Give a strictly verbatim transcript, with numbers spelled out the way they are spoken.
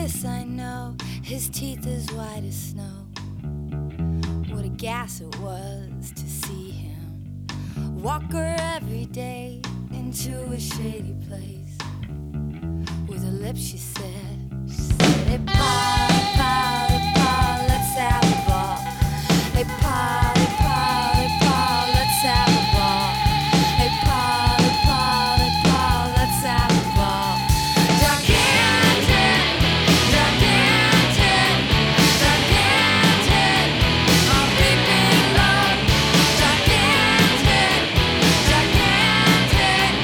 this I know, his teeth as white as snow. What a gas it was to see him walk her every day into a shady place. With her lips she said, she said it bye.